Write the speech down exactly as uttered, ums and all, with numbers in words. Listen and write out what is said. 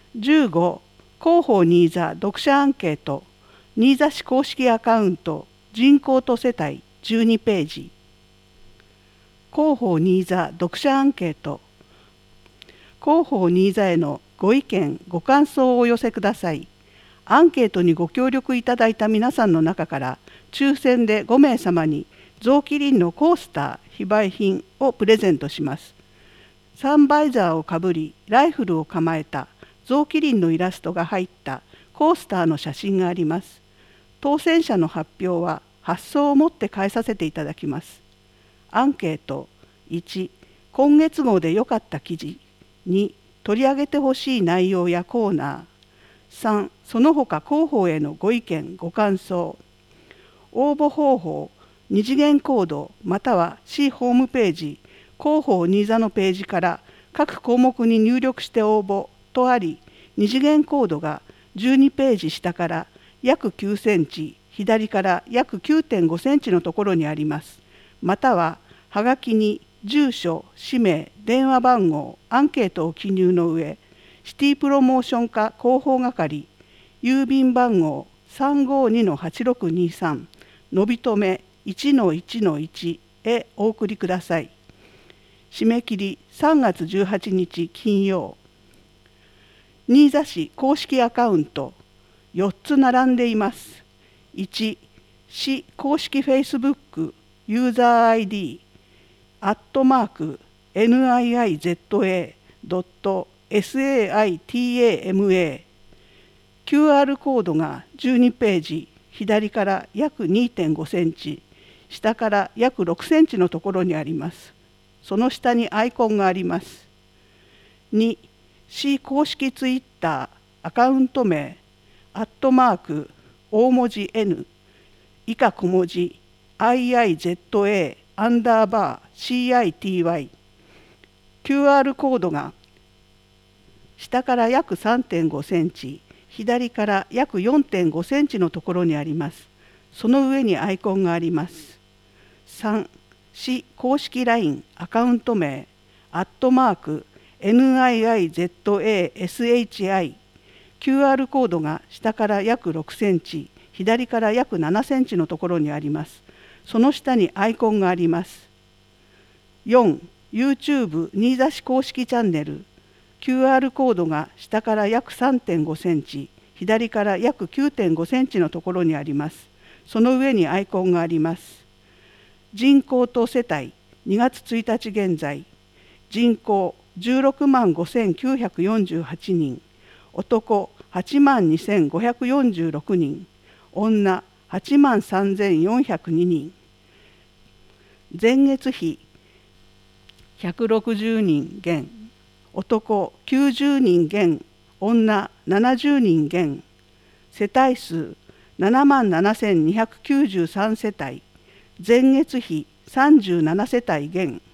じゅうご、広報ニーザ読者アンケート、ニーザ市公式アカウント、人口と世帯じゅうにページ。広報ニーザ読者アンケート。広報ニーザへのご意見、ご感想をお寄せください。アンケートにご協力いただいた皆さんの中から、抽選でごめいさまに臓器輪のコースター非売品をプレゼントします。サンバイザーをかぶり、ライフルを構えた臓器輪のイラストが入ったコースターの写真があります。当選者の発表は発送をもって返させていただきます。アンケート。いち、今月号で良かった記事。に、取り上げてほしい内容やコーナー。さん、その他広報へのご意見ご感想。応募方法、二次元コードまたは市ホームページ広報ニーザのページから各項目に入力して応募とあり、二次元コードがじゅうにページ下から約きゅうセンチ、左から約 きゅうてんごセンチのところにあります。またははがきに住所、氏名、電話番号、アンケートを記入の上、シティプロモーション課広報係、郵便番号 さんごにのはちろくにさん、のびとめ いちのいちのいち へお送りください。締め切りさんがつじゅうはちにち金曜。新座市公式アカウントよっつ並んでいます。いち、市公式 Facebook ユーザー アイディー アットマーク ニーザ ドット サイト キューアール コードがじゅうにページ、左から約 にてんごセンチ、下から約ろくセンチのところにあります。その下にアイコンがあります。に、市公式ツイッターアカウント名、アットマーク、大文字 N、以下小文字、アイアイゼットエー アンダーバー シーアイティーワイ、キューアール コードが下から約 さんてんごセンチ、左から約 よんてんごセンチのところにあります。その上にアイコンがあります。さん、市公式 ライン アカウント名、アットマーク、ニーザ シャツ、キューアール コードが下から約ろくセンチ、左から約ななセンチのところにあります。その下にアイコンがあります。よん、YouTube 新座市公式チャンネル、キューアール コードが下から約 さんてんごセンチ、左から約 きゅうてんごセンチのところにあります。その上にアイコンがあります。人口と世帯、にがつついたち現在、人口じゅうろくまんごせんきゅうひゃくよんじゅうはちにん、男はちまんにせんごひゃくよんじゅうろくにん、女はちまんさんぜんよんひゃくににん、前月比ひゃくろくじゅうにん減、男きゅうじゅうにん減、女ななじゅうにん減、世帯数ななまんななせんにひゃくきゅうじゅうさんせたい、前月比さんじゅうななせたい減。